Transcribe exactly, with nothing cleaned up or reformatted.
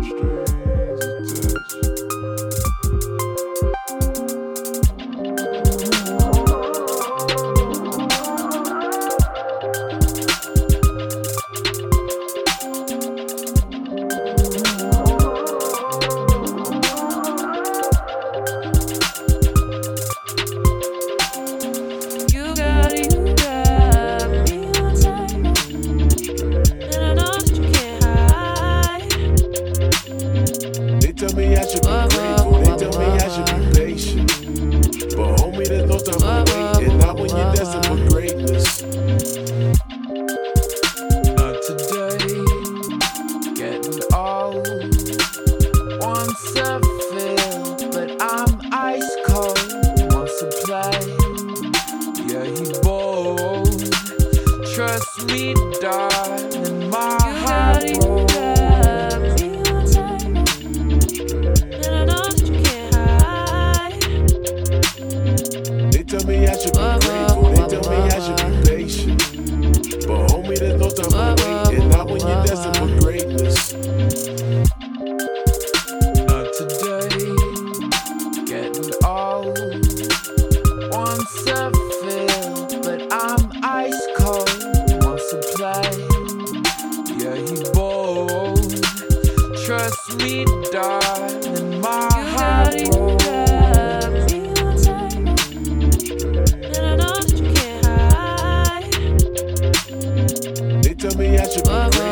Tell me I should be grateful, they tell me I should be patient. But homie, there's no time for waiting, not when you're destined for greatness. Not today, getting old. Wants a feel, but I'm ice cold. Wants to play, yeah, he's bold. Trust me, darling, my heart rolls. Tell me I should be grateful, they tell me I should be patient. But homie, there's no time for waiting, not when you're destined for greatness. Not today, getting old. Wants a feel, but I'm ice cold. Wants to play, yeah, he's bold. Trust me, darling, my heart rolls. Tell me I should be grateful.